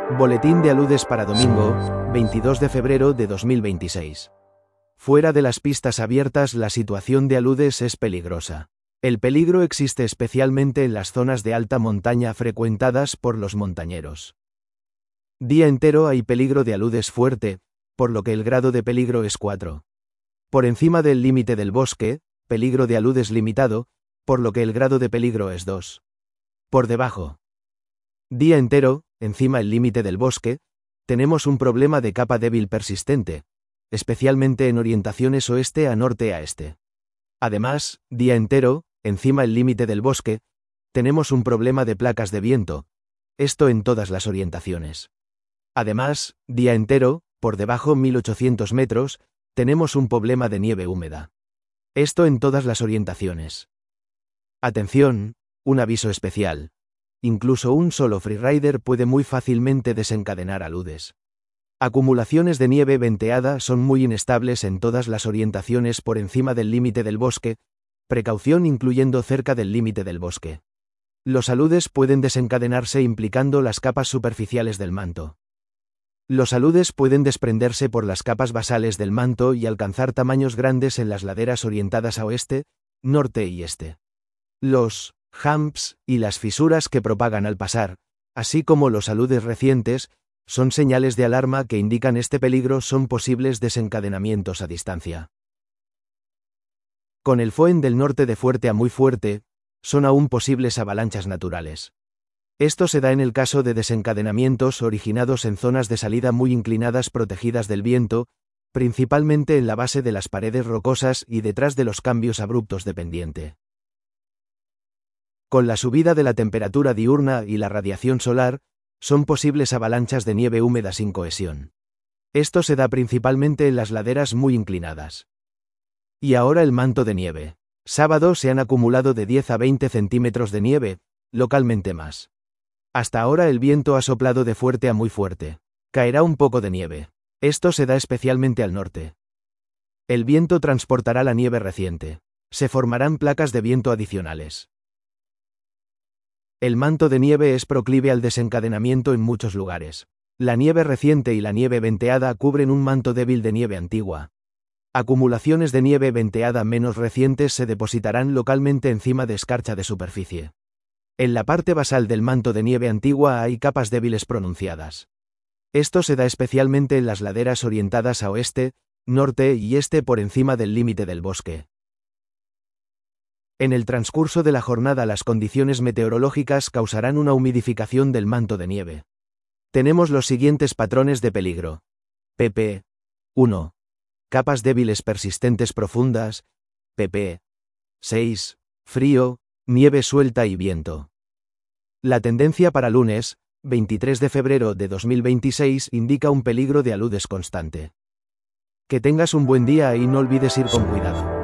Boletín de aludes para domingo, 22 de febrero de 2026. Fuera de las pistas abiertas la situación de aludes es peligrosa. El peligro existe especialmente en las zonas de alta montaña frecuentadas por los montañeros. Día entero hay peligro de aludes fuerte, por lo que el grado de peligro es 4. Por encima del límite del bosque, peligro de aludes limitado, por lo que el grado de peligro es 2. Por debajo. Día entero, encima el límite del bosque, tenemos un problema de capa débil persistente, especialmente en orientaciones oeste a norte a este. Además, día entero, encima el límite del bosque, tenemos un problema de placas de viento, esto en todas las orientaciones. Además, día entero, por debajo 1800 metros, tenemos un problema de nieve húmeda. Esto en todas las orientaciones. Atención, un aviso especial. Incluso un solo freerider puede muy fácilmente desencadenar aludes. Acumulaciones de nieve venteada son muy inestables en todas las orientaciones por encima del límite del bosque, precaución incluyendo cerca del límite del bosque. Los aludes pueden desencadenarse implicando las capas superficiales del manto. Los aludes pueden desprenderse por las capas basales del manto y alcanzar tamaños grandes en las laderas orientadas a oeste, norte y este. Los humps y las fisuras que propagan al pasar, así como los aludes recientes, son señales de alarma que indican este peligro son posibles desencadenamientos a distancia. Con el FOEN del norte de fuerte a muy fuerte, son aún posibles avalanchas naturales. Esto se da en el caso de desencadenamientos originados en zonas de salida muy inclinadas protegidas del viento, principalmente en la base de las paredes rocosas y detrás de los cambios abruptos de pendiente. Con la subida de la temperatura diurna y la radiación solar, son posibles avalanchas de nieve húmeda sin cohesión. Esto se da principalmente en las laderas muy inclinadas. Y ahora el manto de nieve. Sábado se han acumulado de 10 a 20 centímetros de nieve, localmente más. Hasta ahora el viento ha soplado de fuerte a muy fuerte. Caerá un poco de nieve. Esto se da especialmente al norte. El viento transportará la nieve reciente. Se formarán placas de viento adicionales. El manto de nieve es proclive al desencadenamiento en muchos lugares. La nieve reciente y la nieve venteada cubren un manto débil de nieve antigua. Acumulaciones de nieve venteada menos recientes se depositarán localmente encima de escarcha de superficie. En la parte basal del manto de nieve antigua hay capas débiles pronunciadas. Esto se da especialmente en las laderas orientadas a oeste, norte y este por encima del límite del bosque. En el transcurso de la jornada las condiciones meteorológicas causarán una humidificación del manto de nieve. Tenemos los siguientes patrones de peligro. pp. 1. Capas débiles persistentes profundas. pp. 6. Frío, nieve suelta y viento. La tendencia para lunes, 23 de febrero de 2026 indica un peligro de aludes constante. Que tengas un buen día y no olvides ir con cuidado.